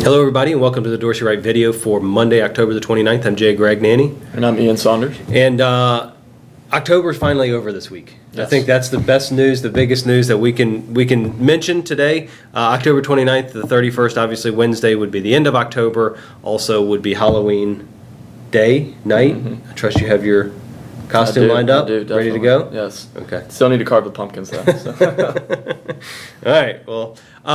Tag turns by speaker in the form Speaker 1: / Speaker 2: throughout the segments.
Speaker 1: Hello everybody and welcome to the Dorsey Wright video for Monday, October the 29th. I'm Jay Gragnani.
Speaker 2: And I'm Ian Saunders.
Speaker 1: And October is finally over this week. Yes. I think that's the best news, the biggest news that we can mention today. October 29th to the 31st, obviously Wednesday would be the end of October. Also would be Halloween day, night. Mm-hmm. I trust you have your costume lined up, ready to go?
Speaker 2: Yes.
Speaker 1: Okay.
Speaker 2: Still need to carve the pumpkins though. So.
Speaker 1: All right. Well,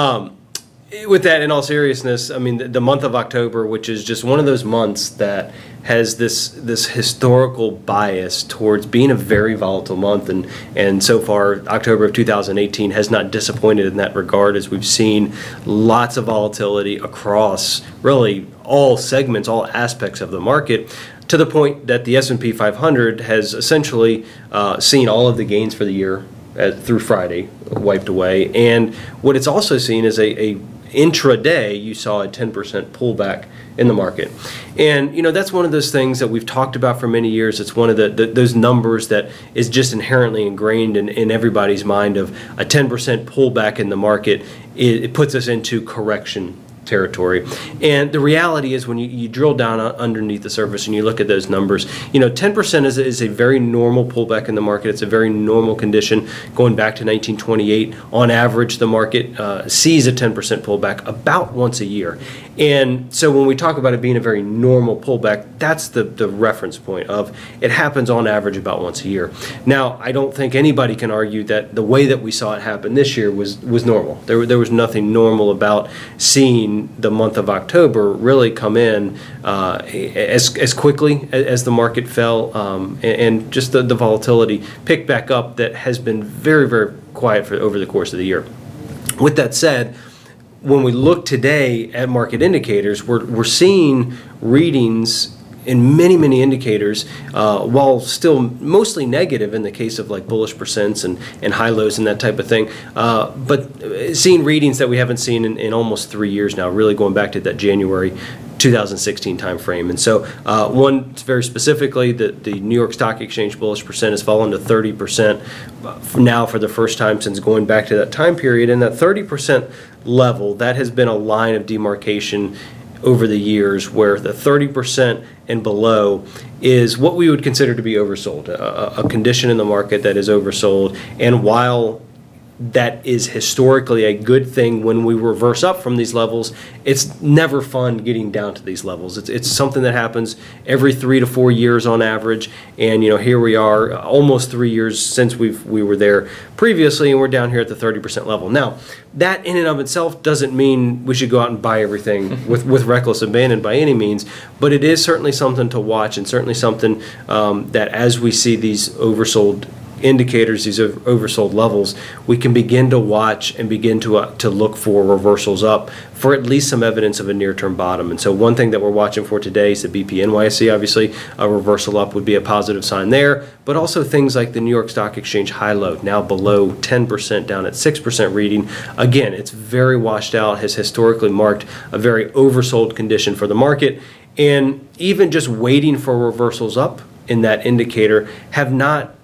Speaker 1: with that, in all seriousness, I mean, the month of October, which is just one of those months that has this historical bias towards being a very volatile month, and so far, October of 2018 has not disappointed in that regard, as we've seen lots of volatility across really all segments, all aspects of the market, to the point that the S&P 500 has essentially seen all of the gains for the year through Friday wiped away, and what it's also seen is a intraday, you saw a 10% pullback in the market. And, you know, that's one of those things that we've talked about for many years. It's one of those numbers that is just inherently ingrained in everybody's mind of a 10% pullback in the market. It puts us into correction territory. And the reality is when you drill down underneath the surface and you look at those numbers, you know, 10% is a very normal pullback in the market. It's a very normal condition. Going back to 1928, on average, the market sees a 10% pullback about once a year. And so when we talk about it being a very normal pullback, that's the reference point of it happens on average about once a year. Now, I don't think anybody can argue that the way that we saw it happen this year was normal. There was nothing normal about seeing the month of October really come in as quickly as the market fell, and just the volatility picked back up that has been very, very quiet over the course of the year. With that said, when we look today at market indicators, we're seeing readings in many indicators, while still mostly negative in the case of like bullish percents and high lows and that type of thing, but seeing readings that we haven't seen in almost 3 years now, really going back to that January 2016 time frame. And so one very specifically, the New York Stock Exchange bullish percent has fallen to 30% now for the first time since going back to that time period. And that 30% level, that has been a line of demarcation over the years where the 30% and below is what we would consider to be oversold, a condition in the market that is oversold. And while that is historically a good thing when we reverse up from these levels, it's never fun getting down to these levels. It's something that happens every 3 to 4 years on average, and you know, here we are almost 3 years since we were there previously, and we're down here at the 30% level. Now, that in and of itself doesn't mean we should go out and buy everything with reckless abandon by any means, but it is certainly something to watch, and certainly something that as we see these oversold indicators, these oversold levels, we can begin to watch and begin to look for reversals up for at least some evidence of a near-term bottom. And so one thing that we're watching for today is the BP NYSE. Obviously, a reversal up would be a positive sign there, but also things like the New York Stock Exchange high low, now below 10%, down at 6% reading. Again, it's very washed out, has historically marked a very oversold condition for the market, and even just waiting for reversals up in that indicator have not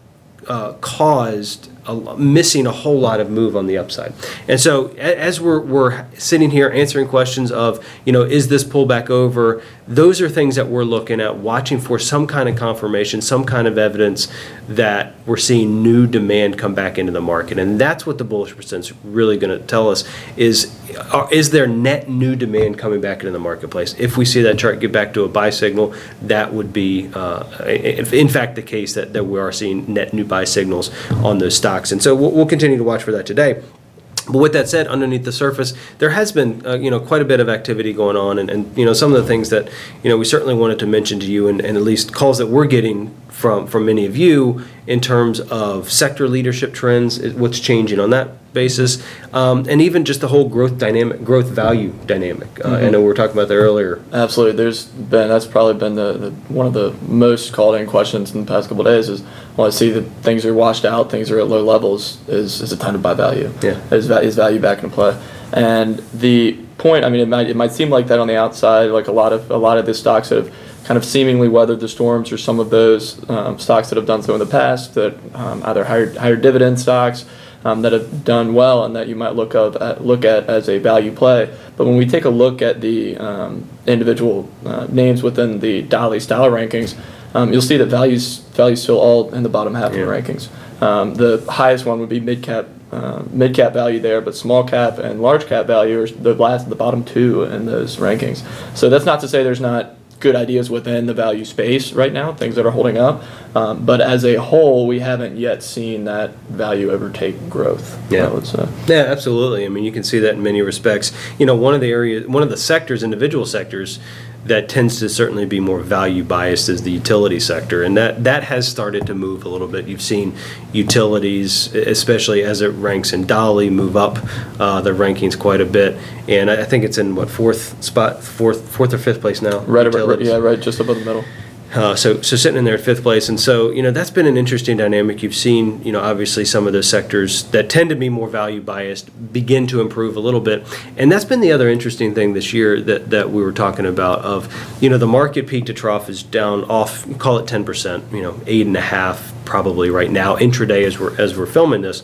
Speaker 1: caused missing a whole lot of move on the upside. And so as we're sitting here answering questions of, you know, is this pullback over? Those are things that we're looking at, watching for some kind of confirmation, some kind of evidence that we're seeing new demand come back into the market. And that's what the bullish percent's really going to tell us is there net new demand coming back into the marketplace? If we see that chart get back to a buy signal, that would be, in fact, the case that we are seeing net new buy signals on those stocks. And so we'll continue to watch for that today. But with that said, underneath the surface, there has been quite a bit of activity going on, and you know, some of the things that we certainly wanted to mention to you, and at least calls that we're getting from many of you in terms of sector leadership trends, what's changing on that basis, and even just the whole growth value dynamic. I know we were talking about that earlier.
Speaker 2: Absolutely. That's probably been the one of the most called in questions in the past couple of days is, well, I see that things are washed out, things are at low levels, is it time to buy value?
Speaker 1: Yeah.
Speaker 2: Is value back in play? And the point, I mean, it might seem like that on the outside, like a lot of the stocks that have kind of seemingly weathered the storms, or some of those stocks that have done so in the past, that either higher dividend stocks, that have done well and that you might look at as a value play. But when we take a look at the individual names within the Dolly style rankings, you'll see that values still all in the bottom half of the rankings. The highest one would be mid cap value there, but small cap and large cap value are the bottom two in those rankings. So that's not to say there's not good ideas within the value space right now, things that are holding up. But as a whole, we haven't yet seen that value overtake growth.
Speaker 1: Yeah.
Speaker 2: I would say.
Speaker 1: Yeah, absolutely. I mean, you can see that in many respects. One of the sectors, individual sectors, that tends to certainly be more value biased is the utility sector, and that has started to move a little bit. You've seen utilities, especially as it ranks in Dolly, move up their rankings quite a bit, and I think it's in fourth or fifth place now.
Speaker 2: Right, just above the middle.
Speaker 1: So sitting in there at fifth place, and so that's been an interesting dynamic. You've seen obviously some of those sectors that tend to be more value biased begin to improve a little bit, and that's been the other interesting thing this year that we were talking about. Of the market peak to trough is down off, call it 10%, 8.5 probably right now intraday as we're filming this.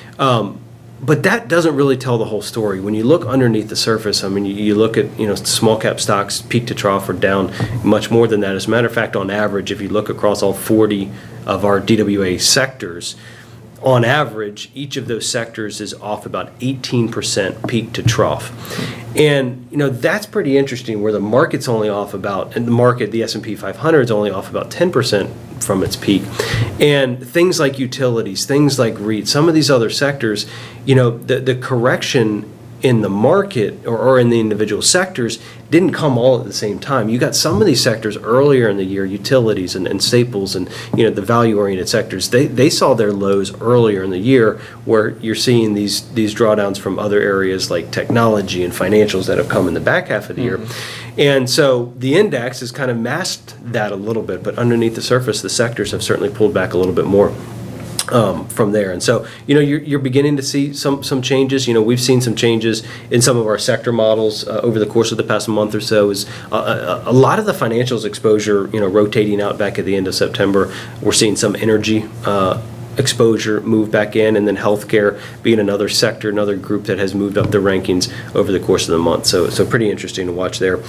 Speaker 1: But that doesn't really tell the whole story. When you look underneath the surface, I mean, you look at small cap stocks peak to trough are down much more than that. As a matter of fact, on average, if you look across all 40 of our DWA sectors, on average, each of those sectors is off about 18% peak to trough. And that's pretty interesting, where the market's only off about, and the S&P 500 is only off about 10% from its peak. And things like utilities, things like REIT, some of these other sectors, the correction in the market or in the individual sectors didn't come all at the same time. You got some of these sectors earlier in the year, utilities and staples and the value-oriented sectors, they saw their lows earlier in the year, where you're seeing these drawdowns from other areas like technology and financials that have come in the back half of the year. And so the index has kind of masked that a little bit, but underneath the surface, the sectors have certainly pulled back a little bit more from there. And so, you're beginning to see some changes. We've seen some changes in some of our sector models over the course of the past month or so. Is a lot of the financials exposure, rotating out back at the end of September. We're seeing some energy exposure move back in, and then healthcare being another sector, another group that has moved up the rankings over the course of the month. So pretty interesting to watch there.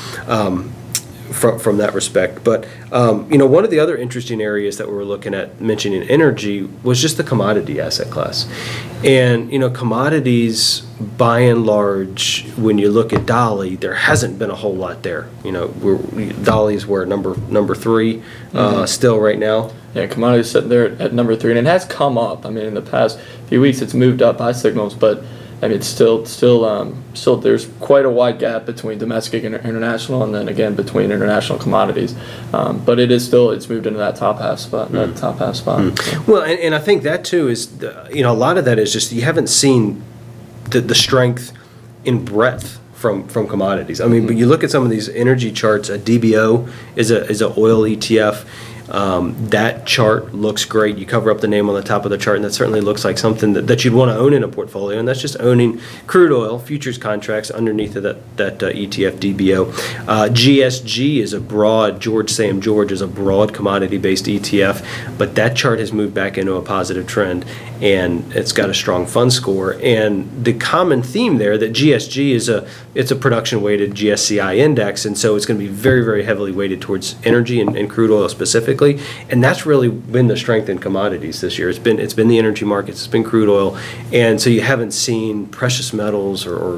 Speaker 1: From that respect. But one of the other interesting areas that we were looking at mentioning energy was just the commodity asset class. And commodities, by and large, when you look at Dolly, there hasn't been a whole lot there. Dolly's where number 3 still right now.
Speaker 2: Yeah, commodities sitting there at number 3, and it has come up. I mean, in the past few weeks, it's moved up by signals, but I mean, it's still there's quite a wide gap between domestic and international, and then again between international commodities. But it's moved into that top half spot.
Speaker 1: Well, and I think that too is a lot of that is just you haven't seen the strength in breadth from commodities. I mean, but you look at some of these energy charts. A DBO is a oil ETF. That chart looks great. You cover up the name on the top of the chart, and that certainly looks like something that you'd want to own in a portfolio, and that's just owning crude oil futures contracts underneath of that ETF DBO. GSG is George Sam George is a broad commodity-based ETF, but that chart has moved back into a positive trend, and it's got a strong fund score. And the common theme there, that GSG it's a production-weighted GSCI index, and so it's going to be very, very heavily weighted towards energy and crude oil specifically. And that's really been the strength in commodities this year. It's been the energy markets, it's been crude oil, and so you haven't seen precious metals or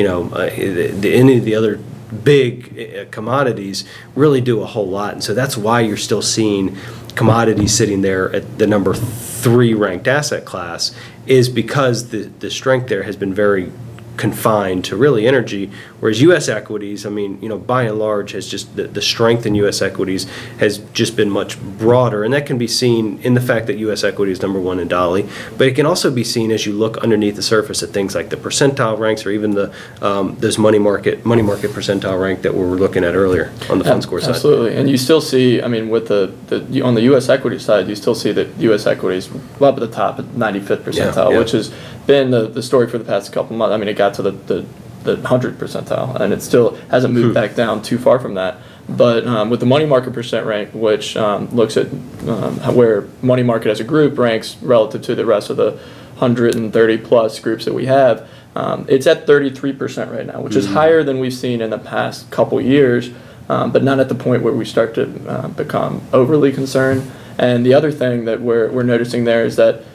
Speaker 1: any of the other big commodities really do a whole lot. And so that's why you're still seeing commodities sitting there at the number 3 ranked asset class, is because the strength there has been very confined to really energy, whereas U.S. equities, I mean, by and large, has just the strength in U.S. equities has just been much broader, and that can be seen in the fact that U.S. equity is number 1 in Dolly, but it can also be seen as you look underneath the surface at things like the percentile ranks, or even those money market percentile rank that we were looking at earlier on the fund score side.
Speaker 2: Absolutely, and you still see, I mean, with on the U.S. equity side, you still see that U.S. equities up at the top at 95th percentile, which has been the story for the past couple months. I mean, it got to the 100th percentile, and it still hasn't moved back down too far from that. But with the money market percent rank, which looks at where money market as a group ranks relative to the rest of the 130 plus groups that we have, it's at 33% right now, which is higher than we've seen in the past couple years, but not at the point where we start to become overly concerned. And the other thing that we're noticing there is that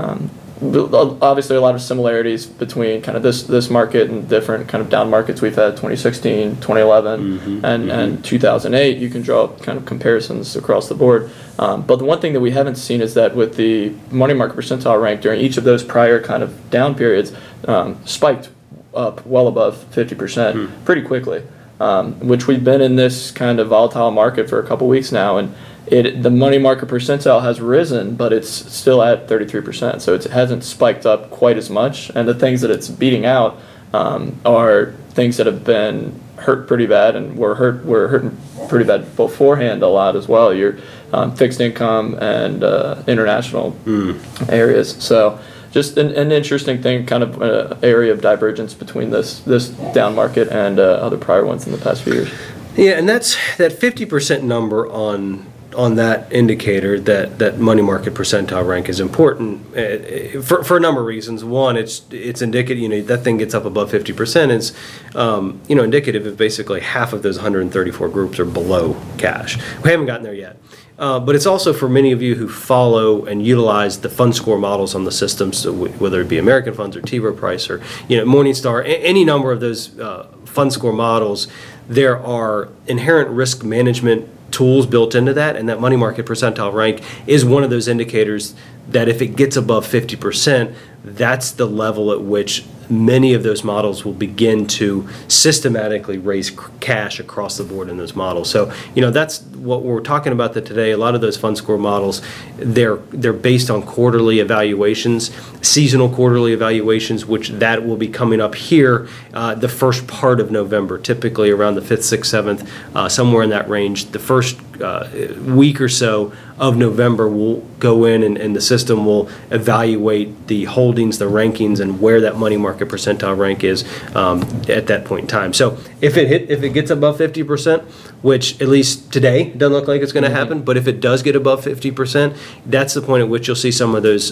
Speaker 2: obviously a lot of similarities between kind of this market and different kind of down markets we've had 2016, 2011, and 2008. You can draw kind of comparisons across the board. But the one thing that we haven't seen is that with the money market percentile rank during each of those prior kind of down periods, spiked up well above 50% pretty quickly, which we've been in this kind of volatile market for a couple weeks now, and the money market percentile has risen, but it's still at 33%, so it hasn't spiked up quite as much. And the things that it's beating out are things that have been hurt pretty bad, and were hurting pretty bad beforehand a lot as well. Your fixed income and international areas. So just an interesting thing, kind of area of divergence between this down market and other prior ones in the past few years.
Speaker 1: Yeah, and that's that 50% number on that indicator, that money market percentile rank, is important for a number of reasons. One, it's indicative. That thing gets up above 50%. It's indicative of basically half of those 134 groups are below cash. We haven't gotten there yet. But it's also for many of you who follow and utilize the fund score models on the system, so whether it be American Funds or T. Rowe Price or Morningstar, any number of those fund score models, there are inherent risk management tools built into that, and that money market percentile rank is one of those indicators that if it gets above 50%, that's the level at which many of those models will begin to systematically raise cash across the board in those models. So, that's what we're talking about today. A lot of those fund score models, they're based on quarterly evaluations, seasonal quarterly evaluations, which that will be coming up here the first part of November, typically around the 5th, 6th, 7th, somewhere in that range. The first week or so of November, we'll go in and the system will evaluate the holdings, the rankings, and where that money market percentile rank is at that point in time. So if it gets above 50%, which at least today doesn't look like it's going to happen, but if it does get above 50%, that's the point at which you'll see some of those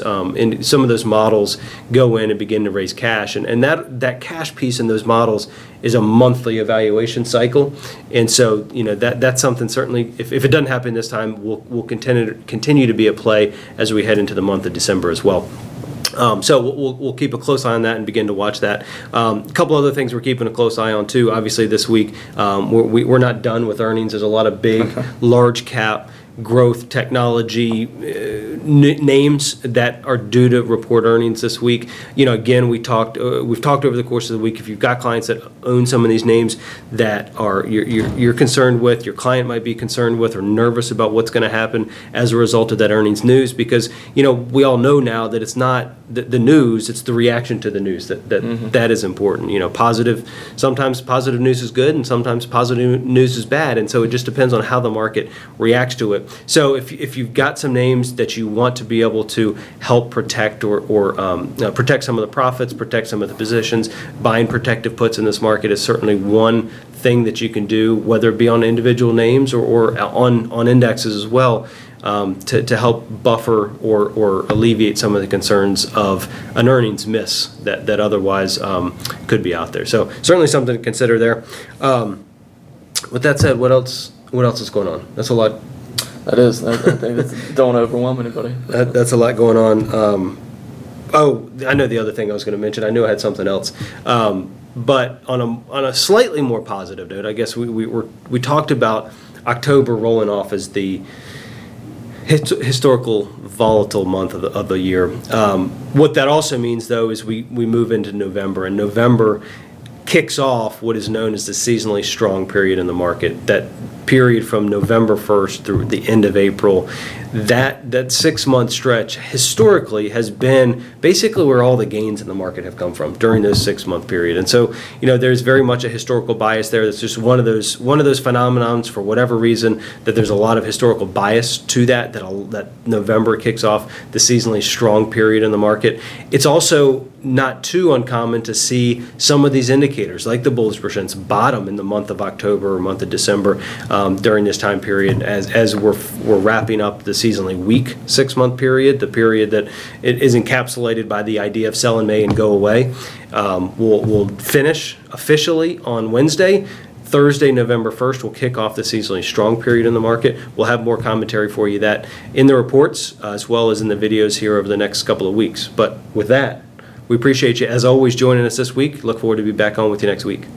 Speaker 1: models go in and begin to raise cash, and that cash piece in those models is a monthly evaluation cycle, and so that's something certainly if it doesn't happen this time, we'll continue to be at play as we head into the month of December as well. So we'll keep a close eye on that and begin to watch that. A couple other things we're keeping a close eye on too. Obviously this week we're not done with earnings. There's a lot of big, large cap growth technology names that are due to report earnings this week. Again, we've talked over the course of the week. If you've got clients that own some of these names that are you're concerned with, your client might be concerned with or nervous about what's going to happen as a result of that earnings news, because we all know now that it's not the news, it's the reaction to the news that is important. Sometimes positive news is good and sometimes positive news is bad, and so it just depends on how the market reacts to it. So if you've got some names that you want to be able to help protect or protect some of the profits, protect some of the positions, buying protective puts in this market is certainly one thing that you can do, whether it be on individual names or on indexes as well, to help buffer or alleviate some of the concerns of an earnings miss that otherwise could be out there. So certainly something to consider there. With that said, what else is going on? That's a lot.
Speaker 2: That is. I think that's, don't overwhelm anybody.
Speaker 1: That's a lot going on. I know the other thing I was going to mention. I knew I had something else. But on a slightly more positive note, I guess we talked about October rolling off as the historical volatile month of the year. What that also means, though, is we move into November, and November kicks off what is known as the seasonally strong period in the market. That period from November 1st through the end of April, that 6-month stretch historically has been basically where all the gains in the market have come from during this 6-month period. And so, there's very much a historical bias there. That's just one of those phenomenons, for whatever reason, that there's a lot of historical bias to that November kicks off the seasonally strong period in the market. It's also not too uncommon to see some of these indicators, like the bullish percents, bottom in the month of October or month of December during this time period as we're wrapping up the seasonally weak 6-month period, the period that it is encapsulated by the idea of sell in May and go away. We'll finish officially on Wednesday. Thursday, November 1st, will kick off the seasonally strong period in the market. We'll have more commentary for you that in the reports as well as in the videos here over the next couple of weeks. But with that, we appreciate you, as always, joining us this week. Look forward to be back on with you next week.